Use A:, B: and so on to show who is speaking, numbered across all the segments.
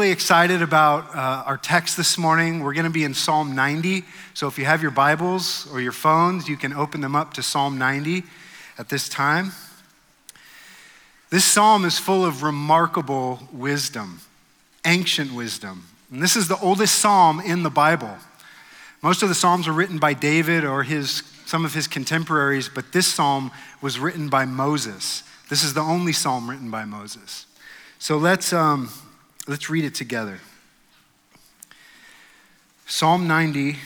A: really excited about our text this morning. We're going to be in Psalm 90. So if you have your Bibles or your phones, you can open them up to Psalm 90 at this time. This psalm is full of remarkable wisdom, ancient wisdom. And this is the oldest psalm in the Bible. Most of the psalms are written by David or some of his contemporaries, but this psalm was written by Moses. This is the only psalm written by Moses. So let's read it together. Psalm 90,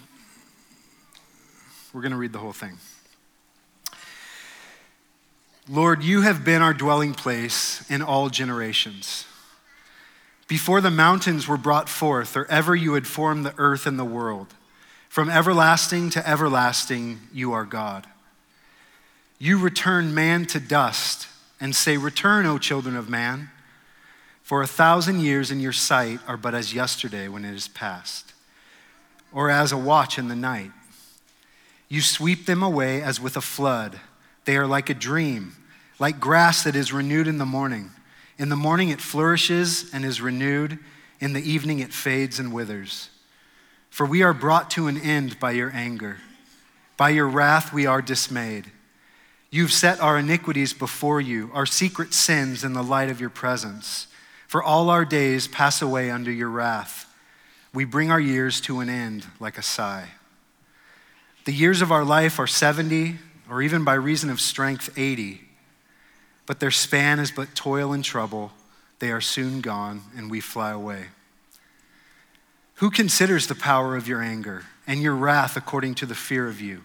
A: we're going to read the whole thing. Lord, you have been our dwelling place in all generations. Before the mountains were brought forth, or ever you had formed the earth and the world, from everlasting to everlasting, you are God. You return man to dust and say, return, O children of man. For 1,000 years in your sight are but as yesterday when it is past, or as a watch in the night. You sweep them away as with a flood. They are like a dream, like grass that is renewed in the morning. In the morning it flourishes and is renewed. In the evening it fades and withers. For we are brought to an end by your anger. By your wrath we are dismayed. You've set our iniquities before you, our secret sins in the light of your presence. For all our days pass away under your wrath. We bring our years to an end like a sigh. The years of our life are 70, or even by reason of strength, 80. But their span is but toil and trouble. They are soon gone, and we fly away. Who considers the power of your anger and your wrath according to the fear of you?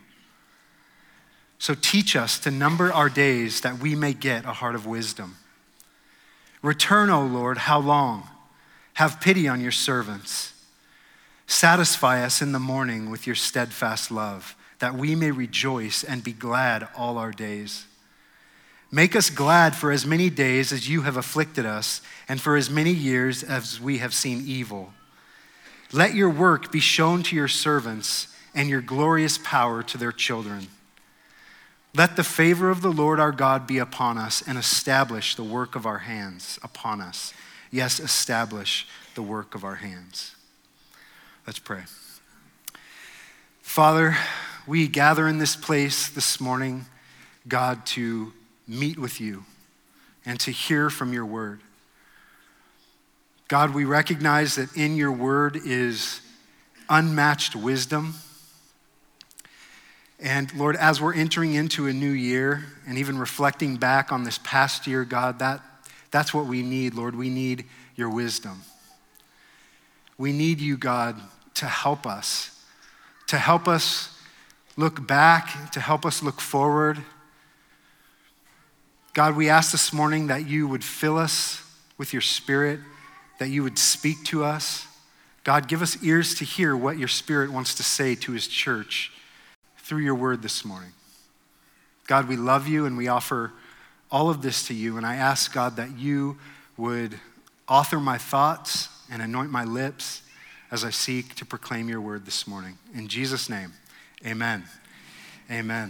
A: So teach us to number our days that we may get a heart of wisdom. Return, O Lord, how long? Have pity on your servants. Satisfy us in the morning with your steadfast love, that we may rejoice and be glad all our days. Make us glad for as many days as you have afflicted us, and for as many years as we have seen evil. Let your work be shown to your servants, and your glorious power to their children. Let the favor of the Lord our God be upon us, and establish the work of our hands upon us. Yes, establish the work of our hands. Let's pray. Father, we gather in this place this morning, God, to meet with you and to hear from your word. God, we recognize that in your word is unmatched wisdom. And Lord, as we're entering into a new year and even reflecting back on this past year, God, that's what we need, Lord. We need your wisdom. We need you, God, to help us look back, to help us look forward. God, we ask this morning that you would fill us with your Spirit, that you would speak to us. God, give us ears to hear what your Spirit wants to say to his church through your word this morning. God, we love you and we offer all of this to you. And I ask, God, that you would author my thoughts and anoint my lips as I seek to proclaim your word this morning. In Jesus' name, amen. Amen.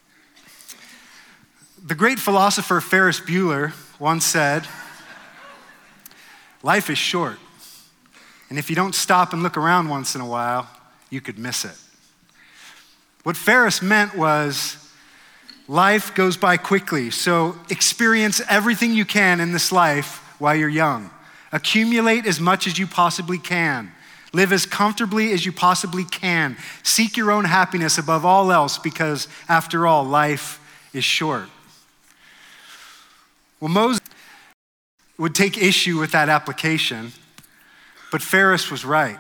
A: The great philosopher Ferris Bueller once said, life is short. And if you don't stop and look around once in a while, you could miss it. What Ferris meant was life goes by quickly, so experience everything you can in this life while you're young. Accumulate as much as you possibly can. Live as comfortably as you possibly can. Seek your own happiness above all else because, after all, life is short. Well, Moses would take issue with that application, but Ferris was right.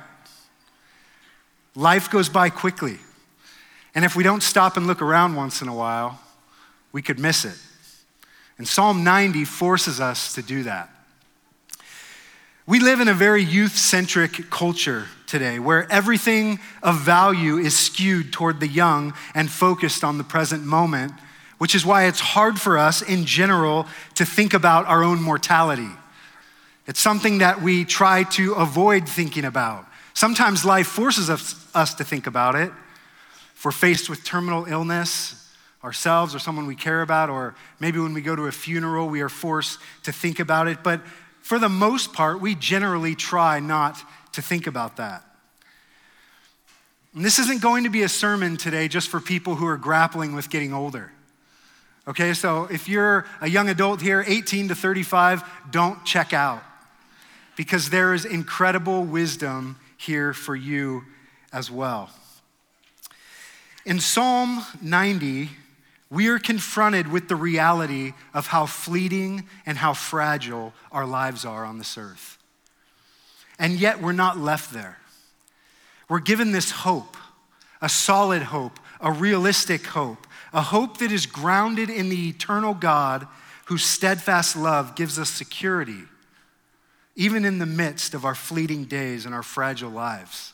A: Life goes by quickly. And if we don't stop and look around once in a while, we could miss it. And Psalm 90 forces us to do that. We live in a very youth-centric culture today where everything of value is skewed toward the young and focused on the present moment, which is why it's hard for us in general to think about our own mortality. It's something that we try to avoid thinking about. Sometimes life forces us to think about it. If we're faced with terminal illness ourselves or someone we care about, or maybe when we go to a funeral, we are forced to think about it. But for the most part, we generally try not to think about that. And this isn't going to be a sermon today just for people who are grappling with getting older. Okay, so if you're a young adult here, 18 to 35, don't check out, because there is incredible wisdom here for you as well. In Psalm 90, we are confronted with the reality of how fleeting and how fragile our lives are on this earth. And yet we're not left there. We're given this hope, a solid hope, a realistic hope, a hope that is grounded in the eternal God whose steadfast love gives us security, even in the midst of our fleeting days and our fragile lives.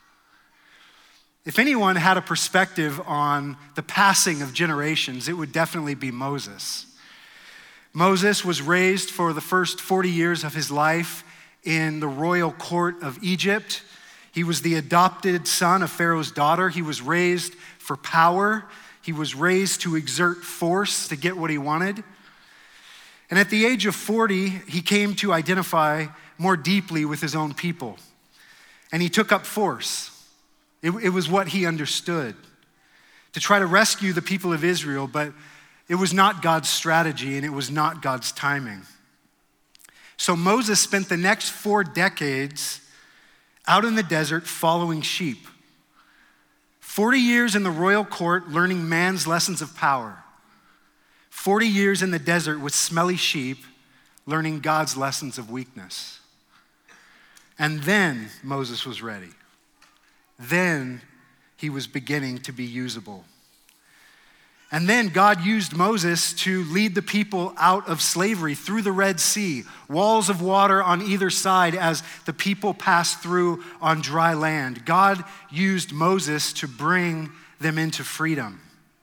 A: If anyone had a perspective on the passing of generations, it would definitely be Moses. Moses was raised for the first 40 years of his life in the royal court of Egypt. He was the adopted son of Pharaoh's daughter. He was raised for power. He was raised to exert force to get what he wanted. And at the age of 40, he came to identify more deeply with his own people. And he took up force. It was what he understood, to try to rescue the people of Israel, but it was not God's strategy and it was not God's timing. So Moses spent the next 4 decades out in the desert following sheep. 40 years in the royal court learning man's lessons of power. 40 years in the desert with smelly sheep learning God's lessons of weakness. And then Moses was ready. Then he was beginning to be usable. And then God used Moses to lead the people out of slavery through the Red Sea, walls of water on either side as the people passed through on dry land. God used Moses to bring them into freedom.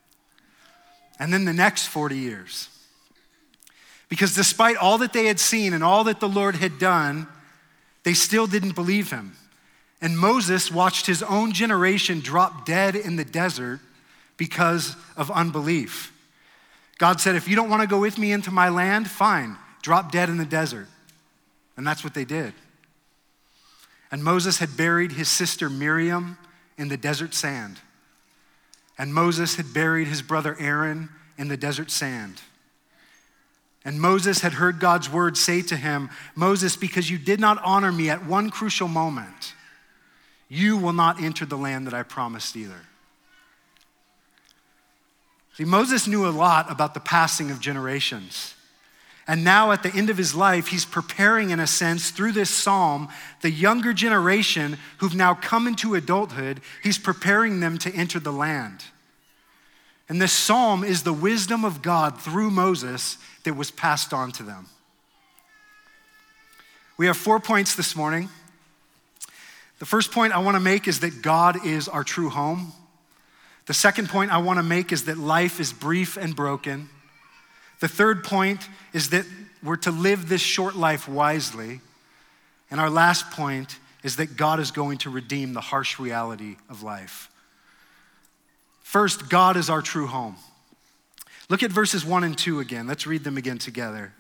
A: And then the next 40 years. Because despite all that they had seen and all that the Lord had done, they still didn't believe him. And Moses watched his own generation drop dead in the desert because of unbelief. God said, if you don't want to go with me into my land, fine, drop dead in the desert. And that's what they did. And Moses had buried his sister Miriam in the desert sand. And Moses had buried his brother Aaron in the desert sand. And Moses had heard God's word say to him, Moses, because you did not honor me at one crucial moment, you will not enter the land that I promised either. See, Moses knew a lot about the passing of generations. And now at the end of his life, he's preparing, in a sense, through this psalm, the younger generation who've now come into adulthood, he's preparing them to enter the land. And this psalm is the wisdom of God through Moses that was passed on to them. We have 4 points this morning. The first point I want to make is that God is our true home. The second point I want to make is that life is brief and broken. The third point is that we're to live this short life wisely. And our last point is that God is going to redeem the harsh reality of life. First, God is our true home. Look at verses 1 and 2 again. Let's read them again together.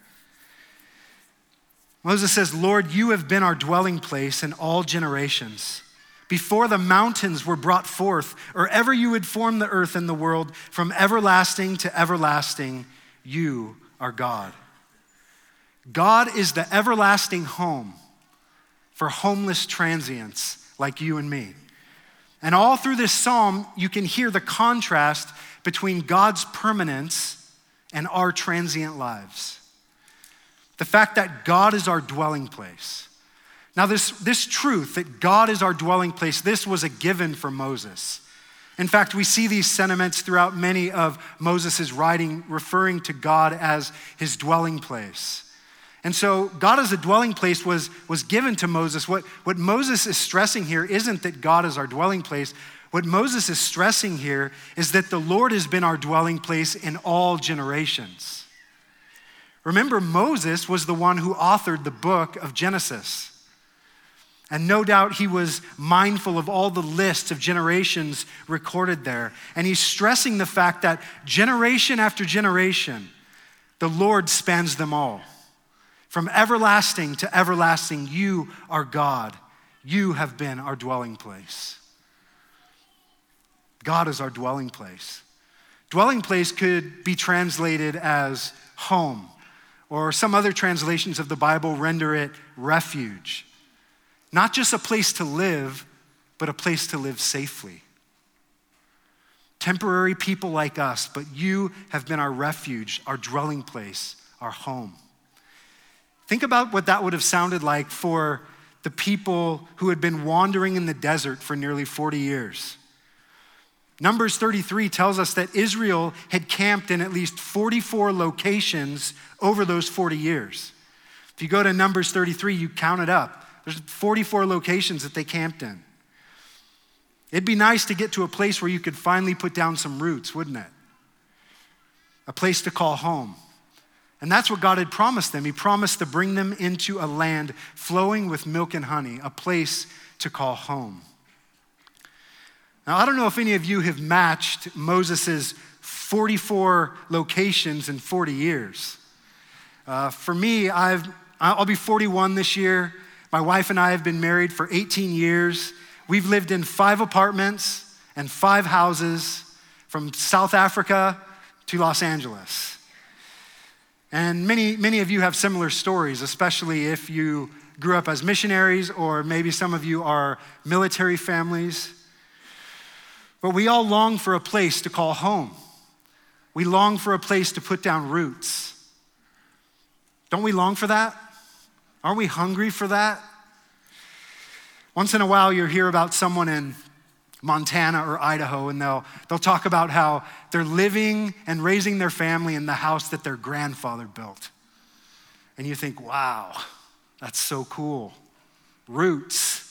A: Moses says, Lord, you have been our dwelling place in all generations. Before the mountains were brought forth, or ever you had formed the earth and the world, from everlasting to everlasting, you are God. God is the everlasting home for homeless transients like you and me. And all through this psalm, you can hear the contrast between God's permanence and our transient lives. The fact that God is our dwelling place. Now this truth that God is our dwelling place, this was a given for Moses. In fact, we see these sentiments throughout many of Moses' writing referring to God as his dwelling place. And so God as a dwelling place was given to Moses. What Moses is stressing here isn't that God is our dwelling place. What Moses is stressing here is that the Lord has been our dwelling place in all generations. Remember, Moses was the one who authored the book of Genesis. And no doubt he was mindful of all the lists of generations recorded there. And he's stressing the fact that generation after generation, the Lord spans them all. From everlasting to everlasting, you are God. You have been our dwelling place. God is our dwelling place. Dwelling place could be translated as home, or some other translations of the Bible render it refuge. Not just a place to live, but a place to live safely. Temporary people like us, but you have been our refuge, our dwelling place, our home. Think about what that would have sounded like for the people who had been wandering in the desert for nearly 40 years. Numbers 33 tells us that Israel had camped in at least 44 locations over those 40 years. If you go to Numbers 33, you count it up. There's 44 locations that they camped in. It'd be nice to get to a place where you could finally put down some roots, wouldn't it? A place to call home. And that's what God had promised them. He promised to bring them into a land flowing with milk and honey, a place to call home. Now, I don't know if any of you have matched Moses' 44 locations in 40 years. For me, I'll be 41 this year. My wife and I have been married for 18 years. We've lived in 5 apartments and 5 houses from South Africa to Los Angeles. And many of you have similar stories, especially if you grew up as missionaries, or maybe some of you are military families. But we all long for a place to call home. We long for a place to put down roots. Don't we long for that? Aren't we hungry for that? Once in a while, you'll hear about someone in Montana or Idaho, and they'll talk about how they're living and raising their family in the house that their grandfather built. And you think, wow, that's so cool. Roots.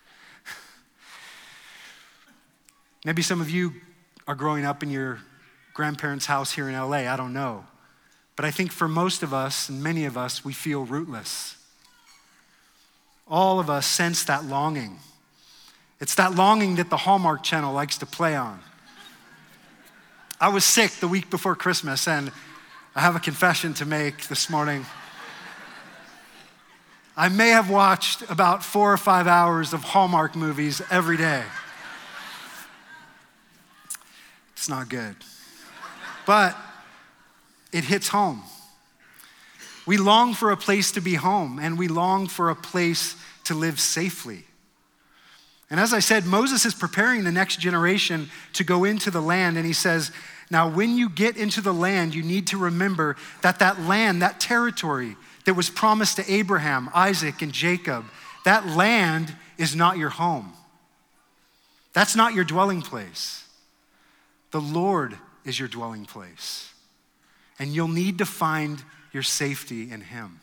A: Maybe some of you are growing up in your grandparents' house here in LA, I don't know. But I think for most of us, and many of us, we feel rootless. All of us sense that longing. It's that longing that the Hallmark Channel likes to play on. I was sick the week before Christmas, and I have a confession to make this morning. I may have watched about 4 or 5 hours of Hallmark movies every day. It's not good. But it hits home. We long for a place to be home, and we long for a place to live safely. And as I said, Moses is preparing the next generation to go into the land, and he says, now when you get into the land, you need to remember that that land, that territory that was promised to Abraham, Isaac, and Jacob, that land is not your home. That's not your dwelling place. The Lord is your dwelling place. And you'll need to find your safety in him.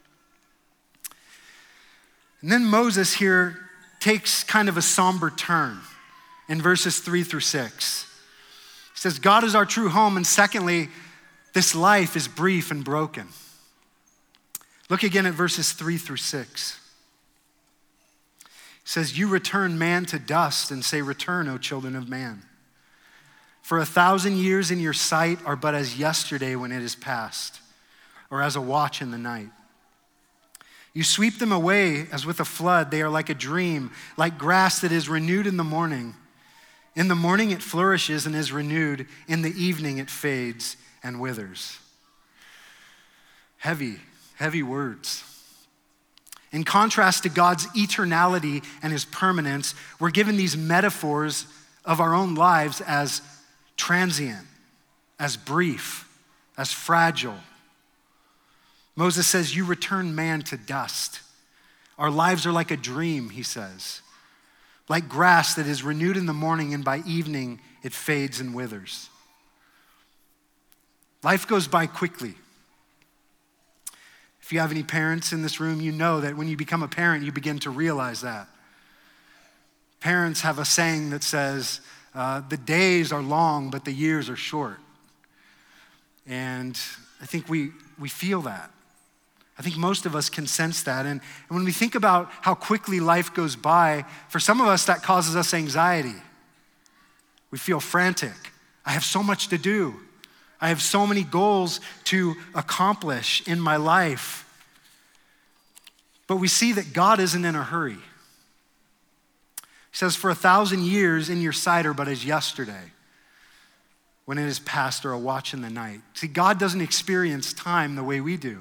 A: And then Moses here takes kind of a somber turn in verses 3 through 6. He says, God is our true home, and secondly, this life is brief and broken. Look again at verses 3 through 6. He says, you return man to dust and say, return, O children of man. For 1,000 years in your sight are but as yesterday when it is past, or as a watch in the night. You sweep them away as with a flood. They are like a dream, like grass that is renewed in the morning. In the morning it flourishes and is renewed. In the evening it fades and withers. Heavy, heavy words. In contrast to God's eternality and his permanence, we're given these metaphors of our own lives as transient, as brief, as fragile. Moses says, you return man to dust. Our lives are like a dream, he says. Like grass that is renewed in the morning and by evening it fades and withers. Life goes by quickly. If you have any parents in this room, you know that when you become a parent, you begin to realize that. Parents have a saying that says, the days are long, but the years are short. And I think we feel that. I think most of us can sense that. And when we think about how quickly life goes by, for some of us that causes us anxiety. We feel frantic. I have so much to do. I have so many goals to accomplish in my life. But we see that God isn't in a hurry. He says, for 1,000 years in your sight are but as yesterday, when it is past or a watch in the night. See, God doesn't experience time the way we do.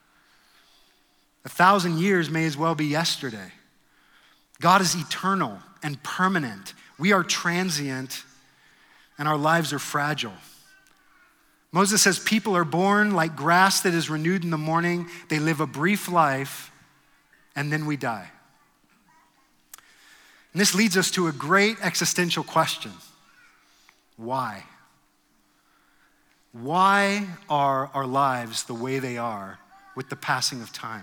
A: 1,000 years may as well be yesterday. God is eternal and permanent. We are transient, and our lives are fragile. Moses says people are born like grass that is renewed in the morning. They live a brief life, and then we die. And this leads us to a great existential question. Why? Why are our lives the way they are with the passing of time?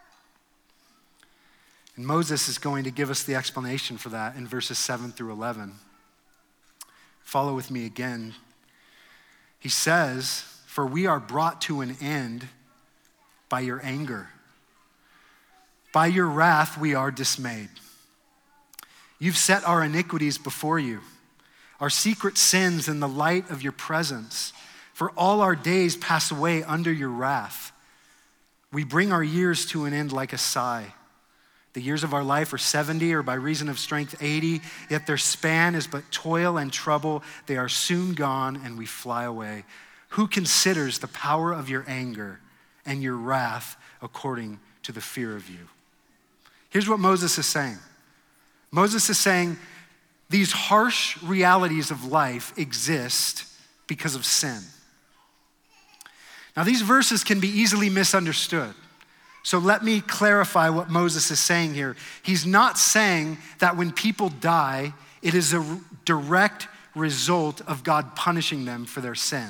A: And Moses is going to give us the explanation for that in verses 7 through 11. Follow with me again. He says, for we are brought to an end by your anger. By your wrath we are dismayed. You've set our iniquities before you, our secret sins in the light of your presence. For all our days pass away under your wrath. We bring our years to an end like a sigh. The years of our life are 70, or by reason of strength 80, yet their span is but toil and trouble. They are soon gone and we fly away. Who considers the power of your anger and your wrath according to the fear of you? Here's what Moses is saying. Moses is saying these harsh realities of life exist because of sin. Now, these verses can be easily misunderstood. So let me clarify what Moses is saying here. He's not saying that when people die, it is a direct result of God punishing them for their sin.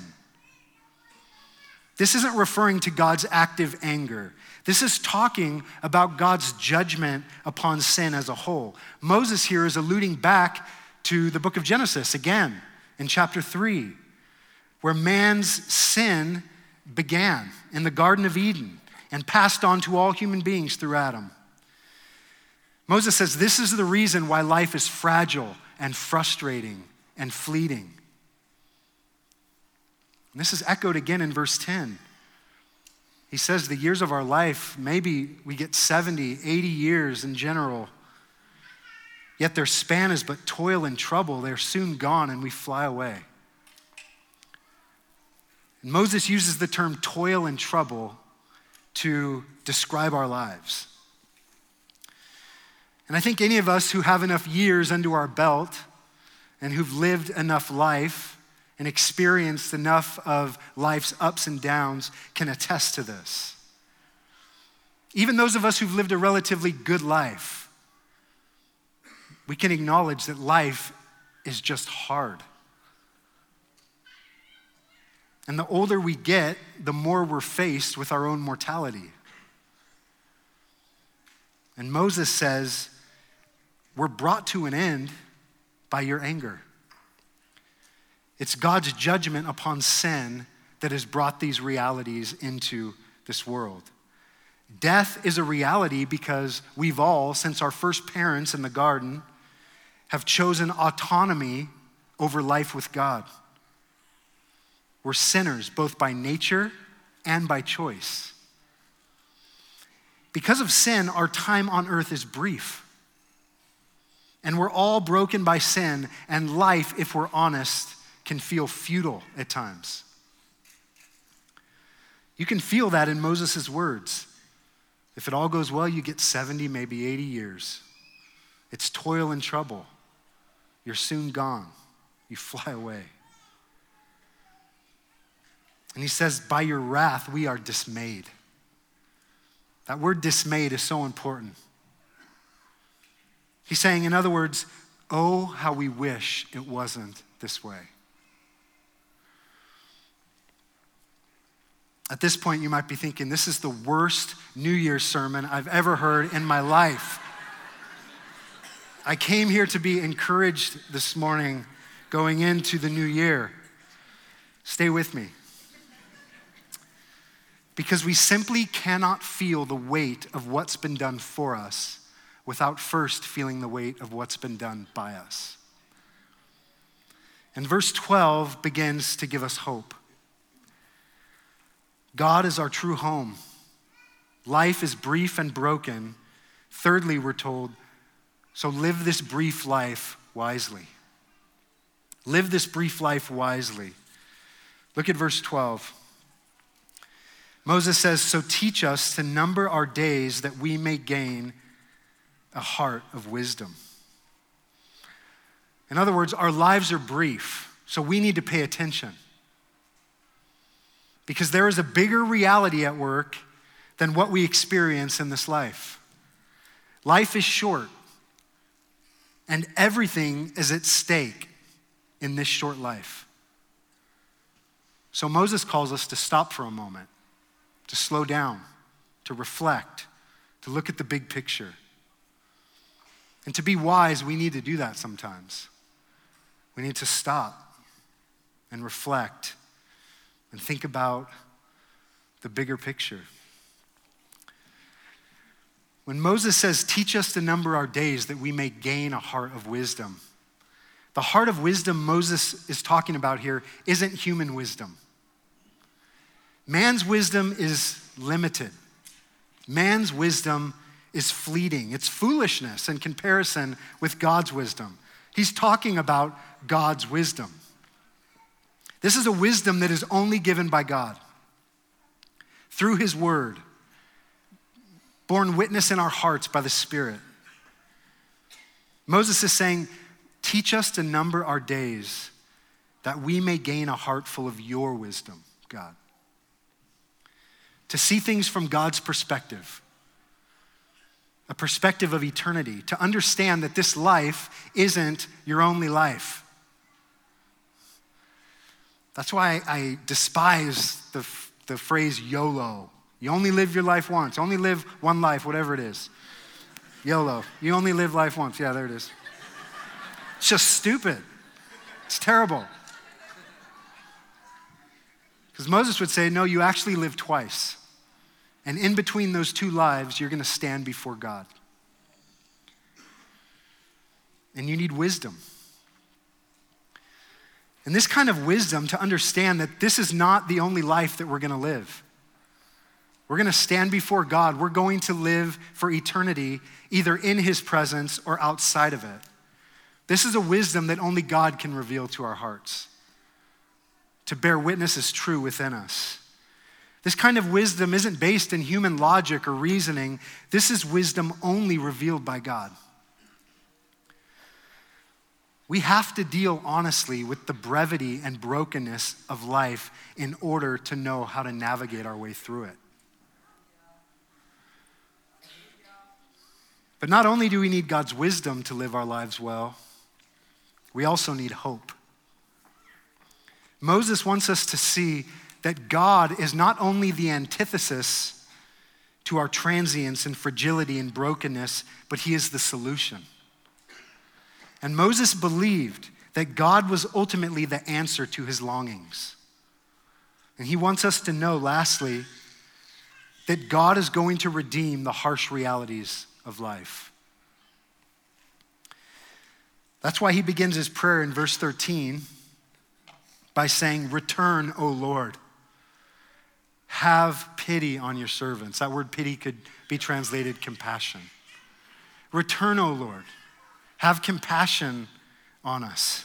A: This isn't referring to God's active anger. This is talking about God's judgment upon sin as a whole. Moses here is alluding back to the book of Genesis again in chapter 3, where man's sin began in the Garden of Eden and passed on to all human beings through Adam. Moses says this is the reason why life is fragile and frustrating and fleeting. And this is echoed again in verse 10. He says the years of our life, maybe we get 70, 80 years in general, yet their span is but toil and trouble. They're soon gone and we fly away. And Moses uses the term toil and trouble to describe our lives. And I think any of us who have enough years under our belt and who've lived enough life and experienced enough of life's ups and downs can attest to this. Even those of us who've lived a relatively good life, we can acknowledge that life is just hard. And the older we get, the more we're faced with our own mortality. And Moses says, we're brought to an end by your anger. It's God's judgment upon sin that has brought these realities into this world. Death is a reality because we've all, since our first parents in the garden, have chosen autonomy over life with God. We're sinners, both by nature and by choice. Because of sin, our time on earth is brief. And we're all broken by sin, and life, if we're honest, can feel futile at times. You can feel that in Moses' words. If it all goes well, you get 70, maybe 80 years. It's toil and trouble. You're soon gone. You fly away. And he says, by your wrath, we are dismayed. That word dismayed is so important. He's saying, in other words, oh, how we wish it wasn't this way. At this point, you might be thinking, this is the worst New Year's sermon I've ever heard in my life. I came here to be encouraged this morning going into the new year. Stay with me. Because we simply cannot feel the weight of what's been done for us without first feeling the weight of what's been done by us. And verse 12 begins to give us hope. God is our true home. Life is brief and broken, Thirdly, we're told, so live this brief life wisely. Live this brief life wisely. Look at verse 12. Moses says, so teach us to number our days that we may gain a heart of wisdom. In other words, our lives are brief, so we need to pay attention. Because there is a bigger reality at work than what we experience in this life. Life is short, and everything is at stake in this short life. So Moses calls us to stop for a moment, to slow down, to reflect, to look at the big picture. And to be wise, we need to do that sometimes. We need to stop and reflect and think about the bigger picture. When Moses says, teach us to number our days that we may gain a heart of wisdom, the heart of wisdom Moses is talking about here isn't human wisdom. Man's wisdom is limited. Man's wisdom is fleeting. It's foolishness in comparison with God's wisdom. He's talking about God's wisdom. This is a wisdom that is only given by God through his word, borne witness in our hearts by the Spirit. Moses is saying, teach us to number our days that we may gain a heart full of your wisdom, God. To see things from God's perspective, a perspective of eternity, to understand that this life isn't your only life. That's why I despise the phrase YOLO. You only live your life once. Only live one life, whatever it is. YOLO. You only live life once. Yeah, there it is. It's just stupid. It's terrible. Because Moses would say, no, you actually live twice. And in between those two lives, you're going to stand before God. And you need wisdom. And this kind of wisdom to understand that this is not the only life that we're going to live. We're going to stand before God. We're going to live for eternity, either in his presence or outside of it. This is a wisdom that only God can reveal to our hearts, to bear witness as true within us. This kind of wisdom isn't based in human logic or reasoning. This is wisdom only revealed by God. We have to deal honestly with the brevity and brokenness of life in order to know how to navigate our way through it. But not only do we need God's wisdom to live our lives well, we also need hope. Moses wants us to see that God is not only the antithesis to our transience and fragility and brokenness, but he is the solution. And Moses believed that God was ultimately the answer to his longings. And he wants us to know, lastly, that God is going to redeem the harsh realities of life. That's why he begins his prayer in verse 13 by saying, return, O Lord. Have pity on your servants. That word pity could be translated compassion. Return, O Lord. Have compassion on us.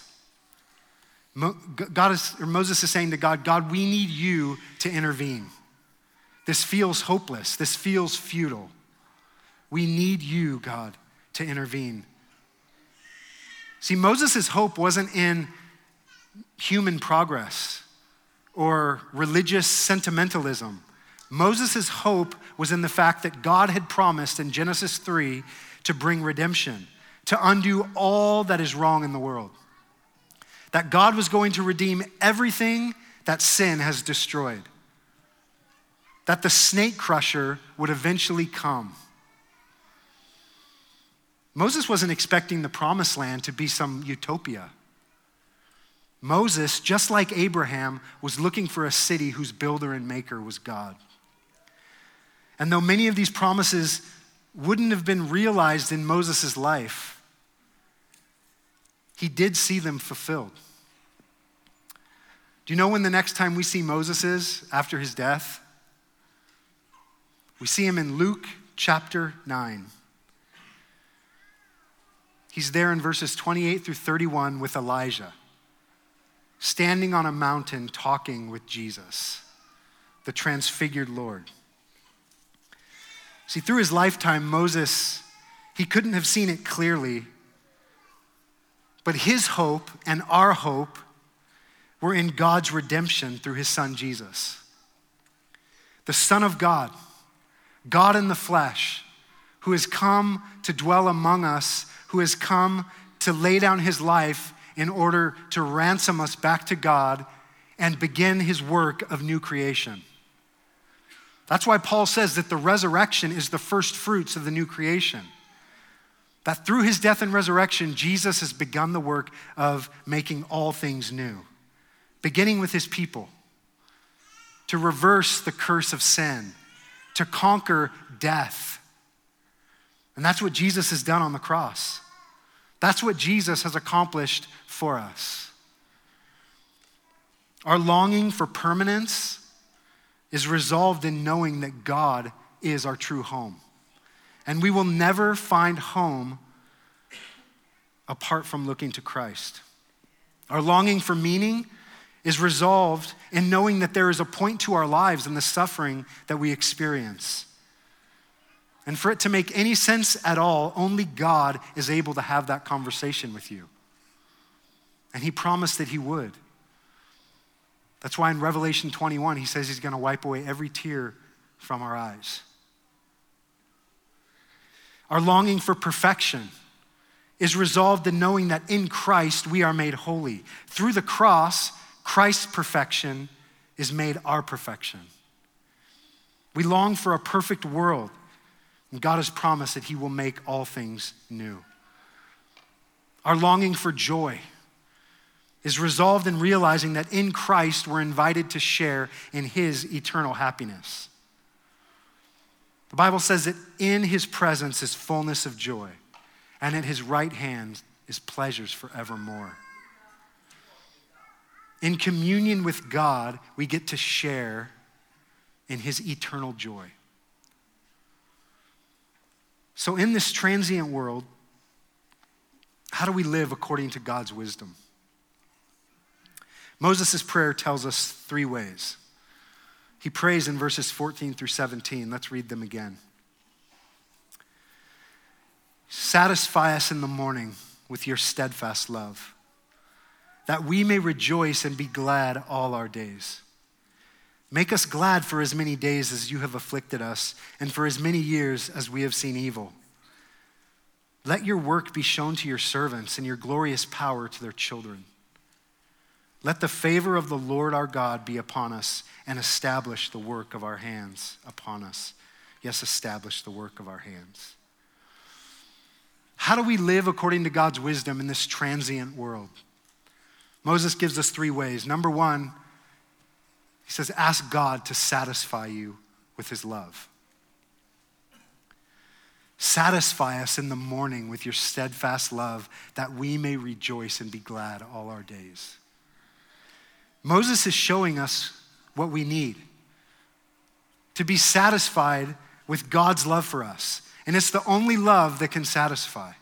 A: Moses is saying to God, God, we need you to intervene. This feels hopeless. This feels futile. We need you, God, to intervene. See, Moses' hope wasn't in human progress or religious sentimentalism. Moses' hope was in the fact that God had promised in Genesis 3 to bring redemption, to undo all that is wrong in the world. That God was going to redeem everything that sin has destroyed. That the snake crusher would eventually come. Moses wasn't expecting the promised land to be some utopia. Moses, just like Abraham, was looking for a city whose builder and maker was God. And though many of these promises wouldn't have been realized in Moses' life, he did see them fulfilled. Do you know when the next time we see Moses is? After his death? We see him in Luke chapter 9. He's there in verses 28 through 31 with Elijah, standing on a mountain talking with Jesus, the transfigured Lord. See, through his lifetime, Moses, he couldn't have seen it clearly, but his hope and our hope were in God's redemption through his son Jesus. The Son of God, God in the flesh, who has come to dwell among us, who has come to lay down his life in order to ransom us back to God and begin his work of new creation. That's why Paul says that the resurrection is the first fruits of the new creation. That through his death and resurrection, Jesus has begun the work of making all things new, beginning with his people, to reverse the curse of sin, to conquer death. And that's what Jesus has done on the cross. That's what Jesus has accomplished for us. Our longing for permanence is resolved in knowing that God is our true home. And we will never find home apart from looking to Christ. Our longing for meaning is resolved in knowing that there is a point to our lives and the suffering that we experience. And for it to make any sense at all, only God is able to have that conversation with you. And he promised that he would. That's why in Revelation 21, he says he's going to wipe away every tear from our eyes. Our longing for perfection is resolved in knowing that in Christ we are made holy. Through the cross, Christ's perfection is made our perfection. We long for a perfect world, and God has promised that he will make all things new. Our longing for joy is resolved in realizing that in Christ we're invited to share in his eternal happiness. The Bible says that in his presence is fullness of joy, and at his right hand is pleasures forevermore. In communion with God, we get to share in his eternal joy. So in this transient world, how do we live according to God's wisdom? Moses' prayer tells us 3 ways. He prays in verses 14 through 17. Let's read them again. Satisfy us in the morning with your steadfast love, that we may rejoice and be glad all our days. Make us glad for as many days as you have afflicted us, and for as many years as we have seen evil. Let your work be shown to your servants and your glorious power to their children. Let the favor of the Lord our God be upon us and establish the work of our hands upon us. Yes, establish the work of our hands. How do we live according to God's wisdom in this transient world? Moses gives us 3 ways. Number 1, he says, ask God to satisfy you with his love. Satisfy us in the morning with your steadfast love, that we may rejoice and be glad all our days. Moses is showing us what we need to be satisfied with God's love for us. And it's the only love that can satisfy.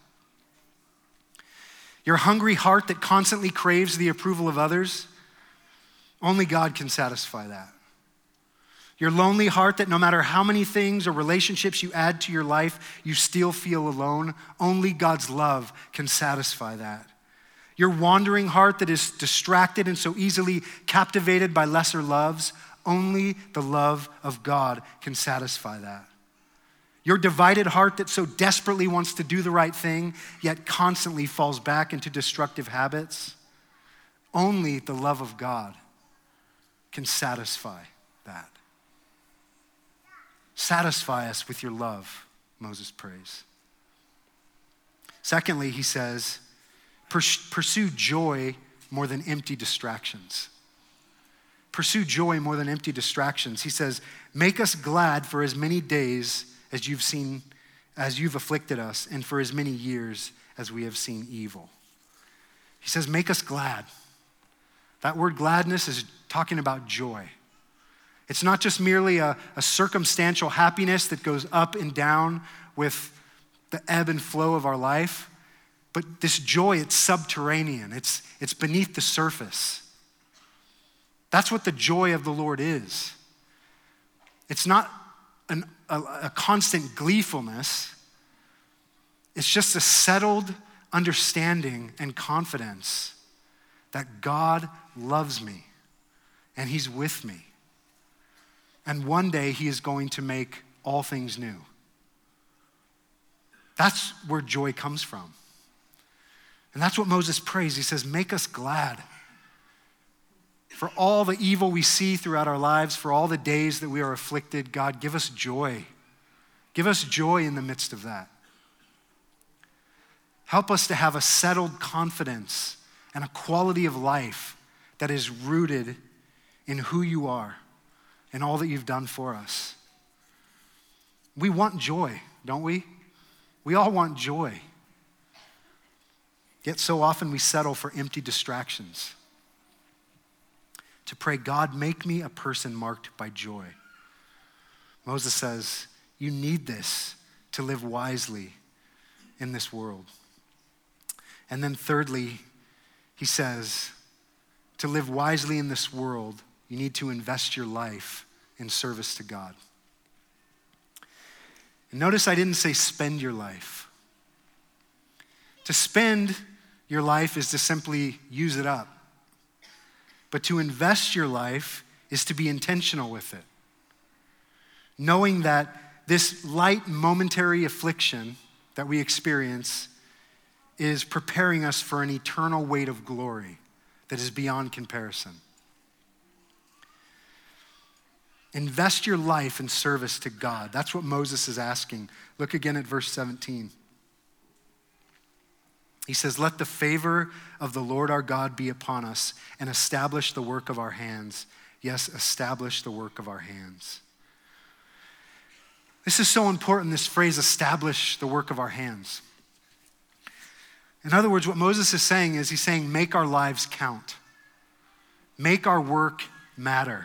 A: Your hungry heart that constantly craves the approval of others, only God can satisfy that. Your lonely heart that no matter how many things or relationships you add to your life, you still feel alone, only God's love can satisfy that. Your wandering heart that is distracted and so easily captivated by lesser loves, only the love of God can satisfy that. Your divided heart that so desperately wants to do the right thing, yet constantly falls back into destructive habits, only the love of God can satisfy that. Satisfy us with your love, Moses prays. Secondly, he says, pursue joy more than empty distractions. Pursue joy more than empty distractions. He says, make us glad for as many days as you've afflicted us, and for as many years as we have seen evil. He says, make us glad. That word gladness is talking about joy. It's not just merely a circumstantial happiness that goes up and down with the ebb and flow of our life. But this joy, it's subterranean. It's beneath the surface. That's what the joy of the Lord is. It's not a constant gleefulness. It's just a settled understanding and confidence that God loves me and he's with me. And one day he is going to make all things new. That's where joy comes from. And that's what Moses prays. He says, make us glad. For all the evil we see throughout our lives, for all the days that we are afflicted, God, give us joy. Give us joy in the midst of that. Help us to have a settled confidence and a quality of life that is rooted in who you are and all that you've done for us. We want joy, don't we? We all want joy. Yet so often we settle for empty distractions. To pray, God, make me a person marked by joy. Moses says, you need this to live wisely in this world. And then thirdly, he says, to live wisely in this world, you need to invest your life in service to God. And notice I didn't say spend your life. To spend your life is to simply use it up. But to invest your life is to be intentional with it. Knowing that this light momentary affliction that we experience is preparing us for an eternal weight of glory that is beyond comparison. Invest your life in service to God. That's what Moses is asking. Look again at verse 17. He says, let the favor of the Lord our God be upon us and establish the work of our hands. Yes, establish the work of our hands. This is so important, this phrase, establish the work of our hands. In other words, what Moses is saying is he's saying, make our lives count. Make our work matter.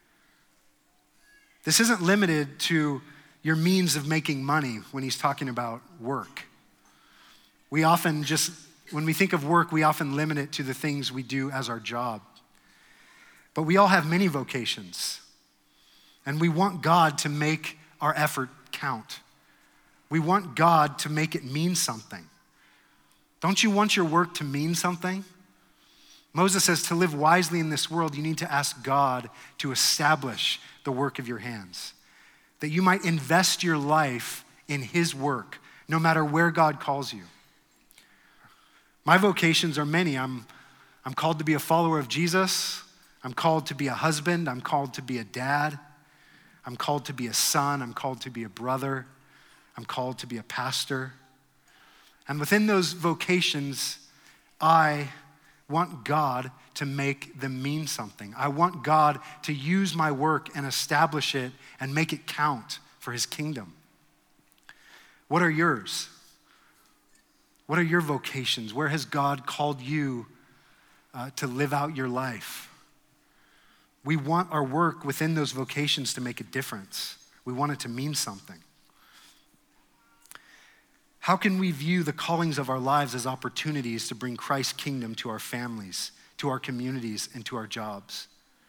A: This isn't limited to your means of making money when he's talking about work. We often when we think of work, we often limit it to the things we do as our job. But we all have many vocations. And we want God to make our effort count. We want God to make it mean something. Don't you want your work to mean something? Moses says to live wisely in this world, you need to ask God to establish the work of your hands. That you might invest your life in his work, no matter where God calls you. My vocations are many. I'm called to be a follower of Jesus. I'm called to be a husband. I'm called to be a dad. I'm called to be a son. I'm called to be a brother. I'm called to be a pastor. And within those vocations, I want God to make them mean something. I want God to use my work and establish it and make it count for his kingdom. What are yours? What are your vocations? Where has God called you to live out your life? We want our work within those vocations to make a difference. We want it to mean something. How can we view the callings of our lives as opportunities to bring Christ's kingdom to our families, to our communities, and to our jobs?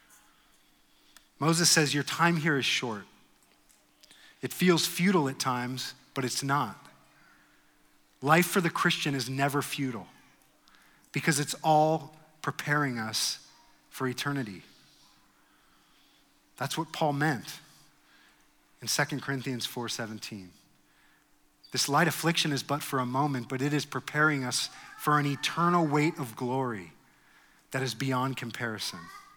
A: Moses says, your time here is short. It feels futile at times, but it's not. Life for the Christian is never futile because it's all preparing us for eternity. That's what Paul meant in 2 Corinthians 4:17. This light affliction is but for a moment, but it is preparing us for an eternal weight of glory that is beyond comparison.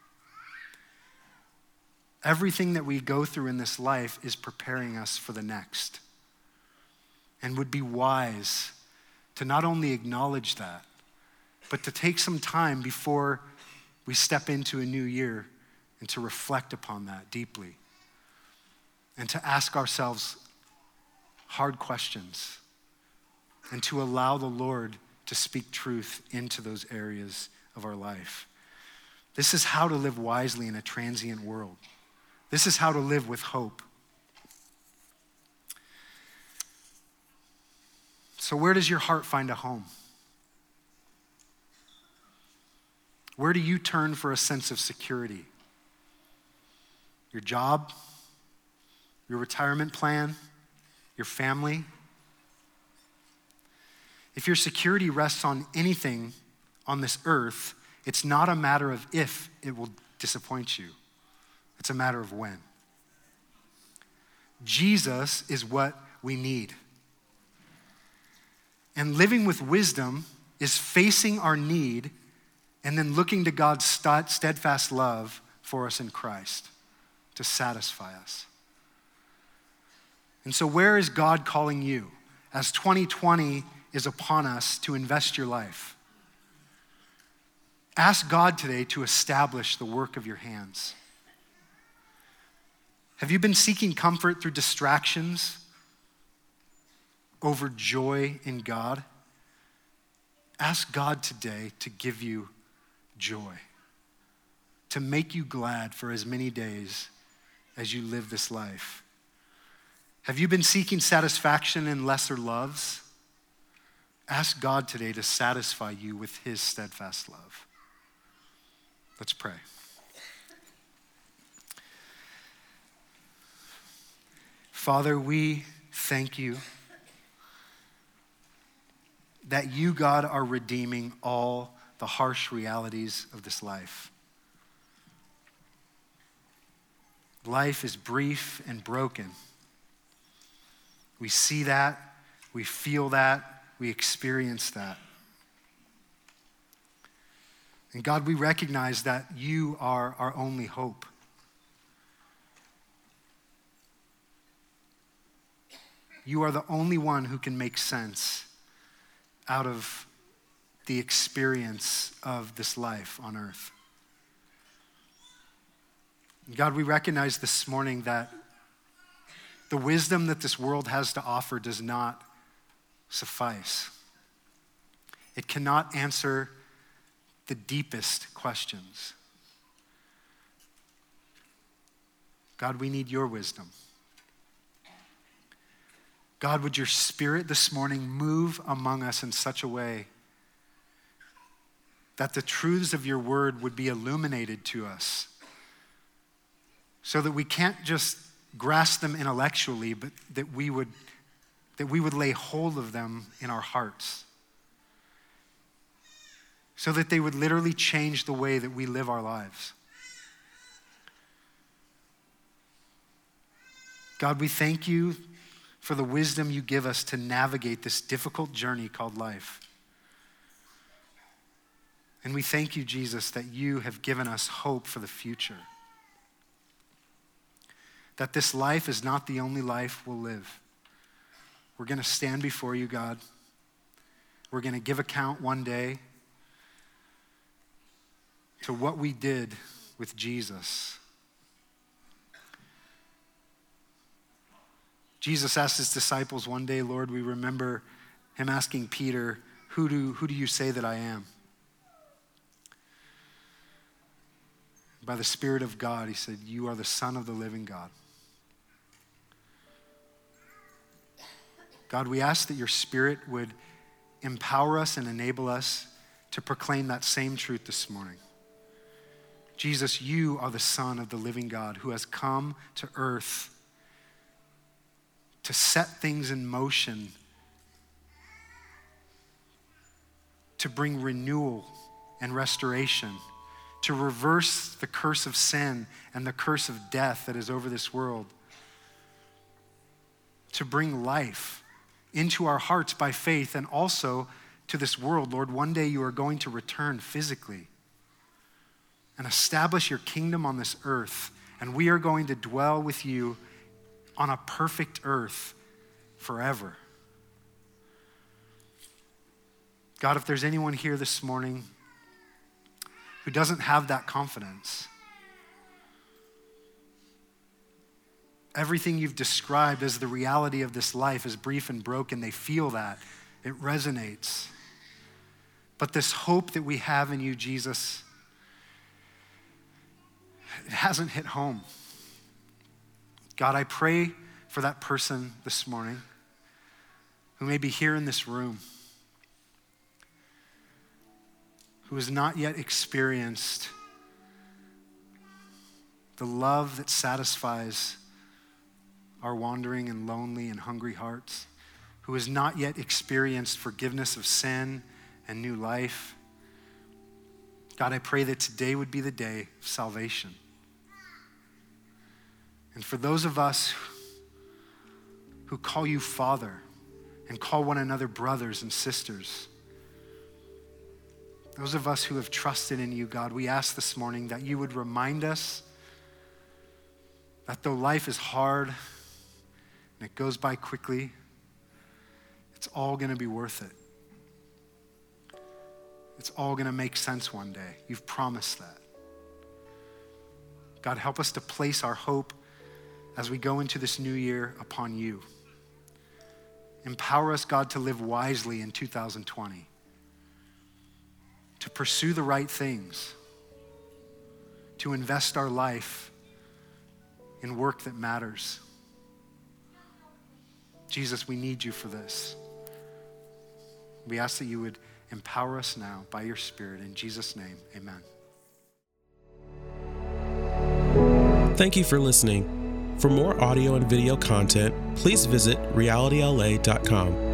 A: Everything that we go through in this life is preparing us for the next. And would be wise to not only acknowledge that, but to take some time before we step into a new year and to reflect upon that deeply and to ask ourselves hard questions and to allow the Lord to speak truth into those areas of our life. This is how to live wisely in a transient world. This is how to live with hope. So where does your heart find a home? Where do you turn for a sense of security? Your job, your retirement plan, your family? If your security rests on anything on this earth, it's not a matter of if it will disappoint you. It's a matter of when. Jesus is what we need. And living with wisdom is facing our need and then looking to God's steadfast love for us in Christ to satisfy us. And so where is God calling you as 2020 is upon us to invest your life? Ask God today to establish the work of your hands. Have you been seeking comfort through distractions over joy in God? Ask God today to give you joy, to make you glad for as many days as you live this life. Have you been seeking satisfaction in lesser loves? Ask God today to satisfy you with his steadfast love. Let's pray. Father, we thank you that you, God, are redeeming all the harsh realities of this life. Life is brief and broken. We see that, we feel that, we experience that. And God, we recognize that you are our only hope. You are the only one who can make sense out of the experience of this life on earth. God, we recognize this morning that the wisdom that this world has to offer does not suffice. It cannot answer the deepest questions. God, we need your wisdom. God, would your Spirit this morning move among us in such a way that the truths of your word would be illuminated to us so that we can't just grasp them intellectually, but that we would lay hold of them in our hearts so that they would literally change the way that we live our lives. God, we thank you for the wisdom you give us to navigate this difficult journey called life. And we thank you, Jesus, that you have given us hope for the future. That this life is not the only life we'll live. We're going to stand before you, God. We're going to give account one day to what we did with Jesus. Jesus asked his disciples one day, Lord, we remember him asking Peter, who do you say that I am? By the Spirit of God, he said, you are the Son of the living God. God, we ask that your Spirit would empower us and enable us to proclaim that same truth this morning. Jesus, you are the Son of the living God who has come to earth to set things in motion, to bring renewal and restoration, to reverse the curse of sin and the curse of death that is over this world, to bring life into our hearts by faith and also to this world. Lord, one day you are going to return physically and establish your kingdom on this earth, and we are going to dwell with you on a perfect earth forever. God, if there's anyone here this morning who doesn't have that confidence, everything you've described as the reality of this life is brief and broken. They feel that. It resonates. But this hope that we have in you, Jesus, it hasn't hit home. God, I pray for that person this morning who may be here in this room who has not yet experienced the love that satisfies our wandering and lonely and hungry hearts, who has not yet experienced forgiveness of sin and new life. God, I pray that today would be the day of salvation. And for those of us who call you Father and call one another brothers and sisters, those of us who have trusted in you, God, we ask this morning that you would remind us that though life is hard and it goes by quickly, it's all going to be worth it. It's all going to make sense one day. You've promised that. God, help us to place our hope as we go into this new year upon you. Empower us, God, to live wisely in 2020, to pursue the right things, to invest our life in work that matters. Jesus, we need you for this. We ask that you would empower us now by your Spirit. In Jesus' name, amen.
B: Thank you for listening. For more audio and video content, please visit realityla.com.